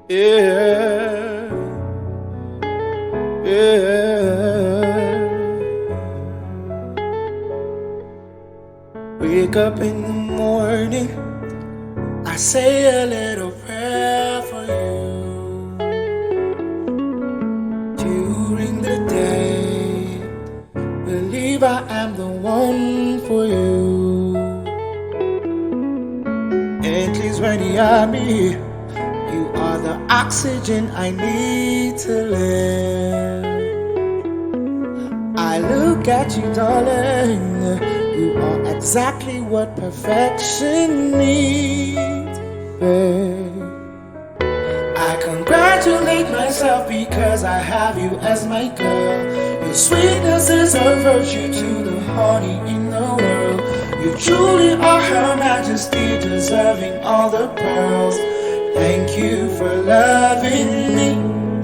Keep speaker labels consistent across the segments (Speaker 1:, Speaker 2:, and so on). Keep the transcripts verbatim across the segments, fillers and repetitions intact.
Speaker 1: Yeah, yeah. Wake up in the morning, I say a little prayer for you. During the day, believe I am the one for you. And please, when you are me, you are the oxygen I need to live. I look at you, darling. You are exactly what perfection needs, babe. I congratulate myself because I have you as my girl. Your sweetness is a virtue to the honey in the world. You truly are Her Majesty, deserving all the pearls. Thank you for loving me.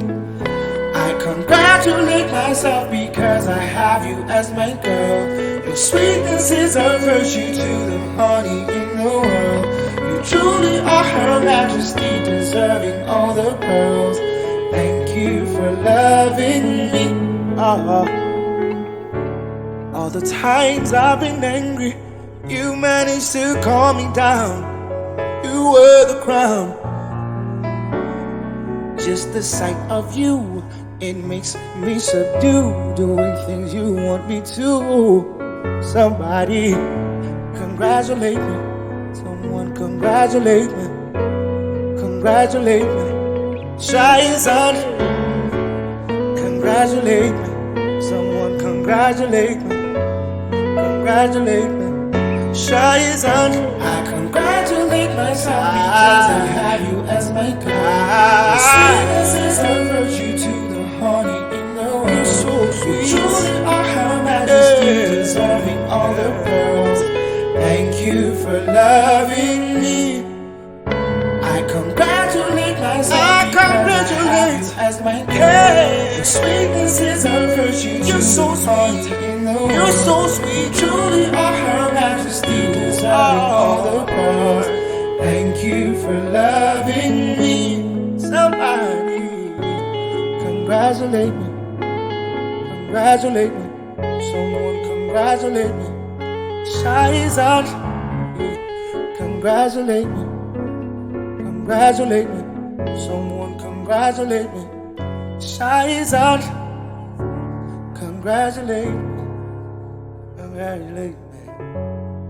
Speaker 1: I congratulate myself because I have you as my girl. Your sweetness is a virtue to the honey in the world. You truly are Her Majesty, deserving all the pearls. Thank you for loving me. Uh-huh. All the times I've been angry, you managed to calm me down. You were the crown. Just the sight of you, it makes me subdue, doing things you want me to. Somebody congratulate me. Someone congratulate me. Congratulate me. Shahizad, congratulate me. Someone congratulate me. Congratulate me. Shahizad, I congratulate myself because I have you as my girl. Sweetness is a virtue to the honey in the world. You're so sweet. You truly are Her Majesty, deserving all the pearls. Thank you for loving me. I congratulate myself I congratulate I have you as my girl. Your sweetness is a virtue. You're so sweet. You're so sweet. Truly are Her Majesty, deserving all the pearls. Thank you for loving me. Somebody congratulate me. Congratulate me. Someone congratulate me. Shahizad, congratulate me. Congratulate me. Someone congratulate me. Shahizad, congratulate me. Congratulate me.